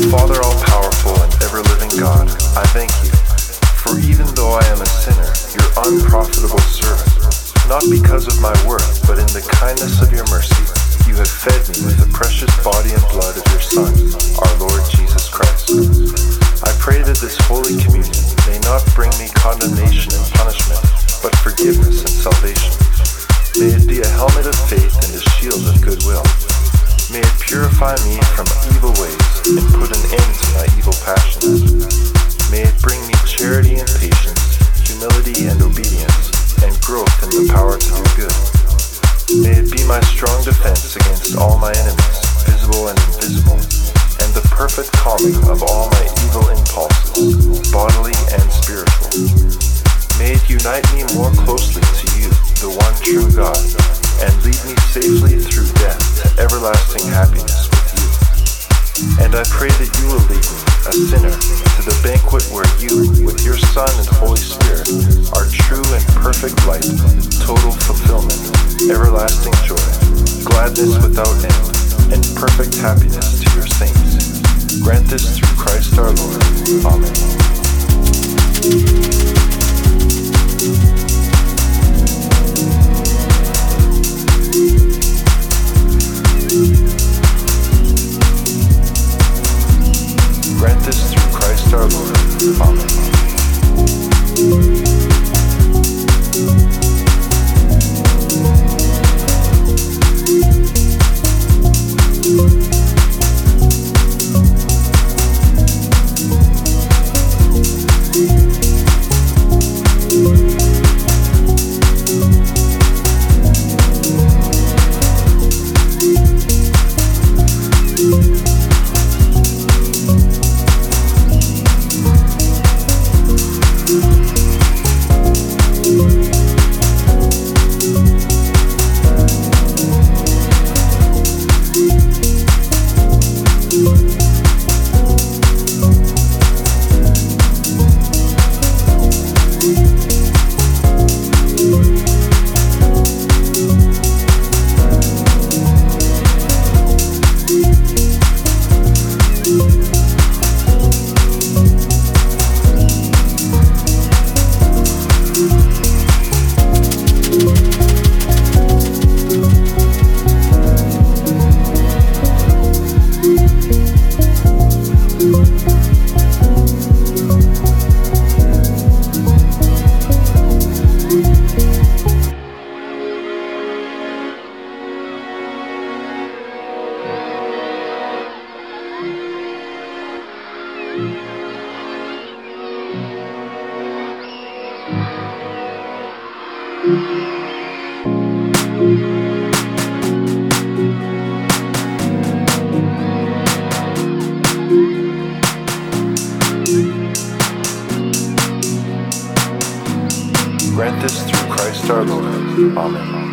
Father all-powerful and ever-living God, I thank you, for even though I am a sinner, your unprofitable servant, not because of my worth, but in the kindness of your mercy, you have fed me with the precious body and blood of your Son, our Lord Jesus Christ. I pray that this Holy Communion may not bring me condemnation and punishment, but forgiveness and salvation. May it be a helmet of faith and a shield of goodwill. May it purify me from evil ways and put an end to my evil passions. May it bring me charity and patience, humility and obedience, and growth in the power to do good. May it be my strong defense against all my enemies, visible and invisible, and the perfect calming of all my evil impulses, bodily and spiritual. May it unite me more closely to you, the one true God, and lead me safely through death to everlasting happiness with you. And I pray that you will lead me, a sinner, to the banquet where you, with your Son and Holy Spirit, are true and perfect light, total fulfillment, everlasting joy, gladness without end, and perfect happiness to your saints. Grant this through Christ our Lord. Amen. Grant this through Christ our Lord. Amen. Grant this through Christ our Lord. Amen.